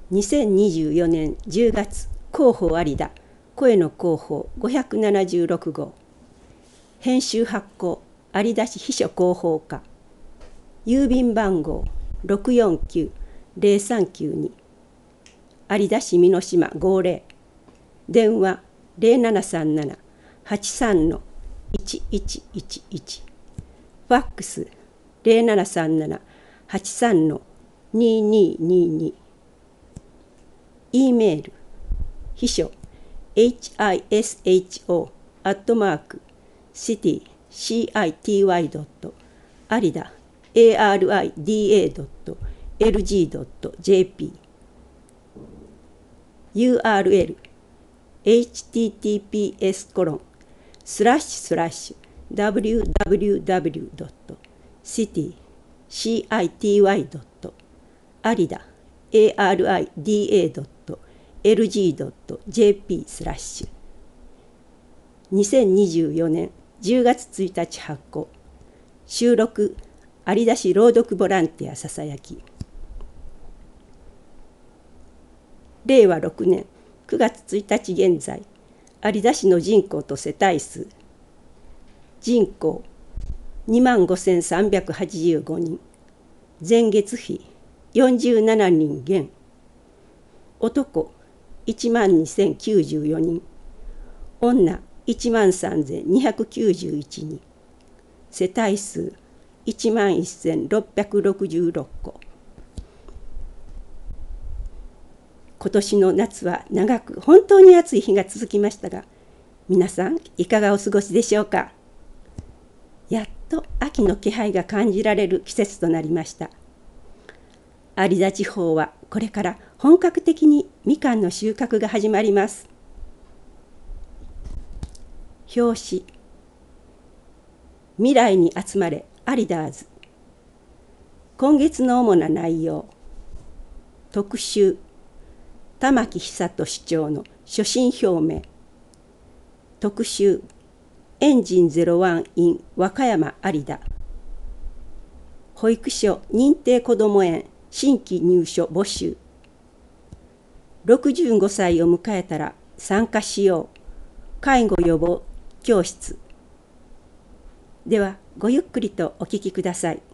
2024年10月広報有田声の広報576号編集発行有田市秘書広報課郵便番号649-0392有田市美濃島50電話0737-83-1111ファックス0737-83-2222 E メール秘書 hisho@city.arida.arida.lg.jp URL https://www.city.arida.lg.jp 2024年10月1日発行収録有田市朗読ボランティアささやき令和6年9月1日現在有田市の人口と世帯数人口25,385人前月比47人減男12,094人女13,291人世帯数11,666戸今年の夏は長く本当に暑い日が続きましたが皆さんいかがお過ごしでしょうか。やっと秋の気配が感じられる季節となりました。有田地方はこれから本格的にみかんの収穫が始まります。表紙未来に集まれアリダーズ今月の主な内容特集玉木久人市長の所信表明特集エンジン01 in 和歌山有田保育所認定こども園新規入所募集65歳を迎えたら参加しよう介護予防教室ではごゆっくりとお聞きください。